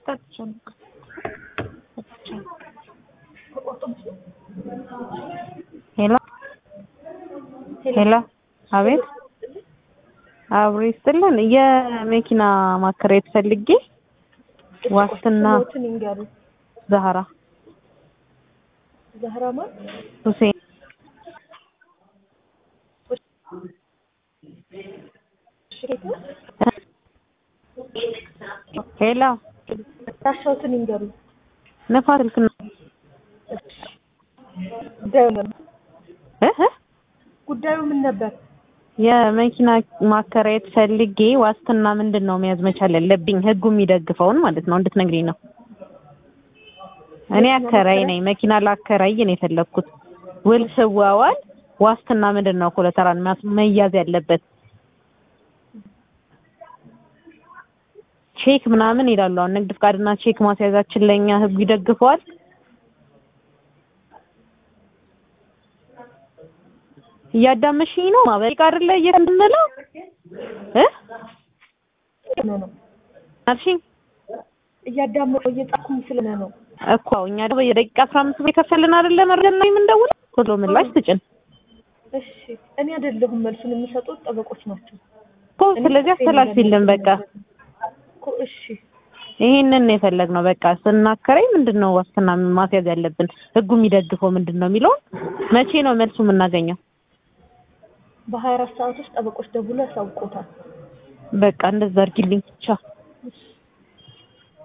ጠጥቻለሁ። ሄሎ ሄሎ አቤት አብሮ ይስጥልን የመኪና ማከራየት ፈልጌ ዋስትና ዛህራ ማን ሁሴን ሄሎ ታሻውትን ይንገሩ ነፋስ ልክ ነው ጉዳዩ ምን ነበር? የመኪና ማከራየት ፈልጌ ዋስትና ምንድነው መያዝ መቻል ያለብኝ ህጉ የሚደግፈውን ማለት ነው እንድትነግሪኝ ነው። እኔ አከራይ ነኝ መኪና ላከራይ ነው የፈለኩት። ውል ስዋዋል ዋስትና ምንድነው ኮላተራል መያዝ ያለበት? ቼክ ምናምን ይላሉ። አሁን ንግድ ፍቃድና ቼክ ማስያዛችን ለኛ ህጉ ይደግፈዋል? እያዳመሽኝ ነው ማበሪቅ አይደለ እየተመለው አልሽኝ እያዳመጠው እየጣኩም ስለነ ነው እኮ እኛ ደግሞ የደቂቃ 15 ብር ከፈልን አይደለ መረጃና የምንደውል ቶሎ ምላሽ ትጭን። እሺ እኔ አይደለሁም መልሱን የሚሰጡት ጠበቆች ናቸው እኮ ስለዚህ አስተላልፊልን በቃ እኮ እሺ ይሄንን የፈለግነው በቃ ስናከራይ ምንድነው ዋስትና ማስያዝ ያለብን ህጉ የሚደግፈው ምንድነው የሚለው መቼ ነው መልሱ የምናገኘው? በ24 ሰዓት ውስጥ ጠበቆች ደውለው ያሳውቁታል። በቃ እንደዛ አድርጊልኝ ቻው።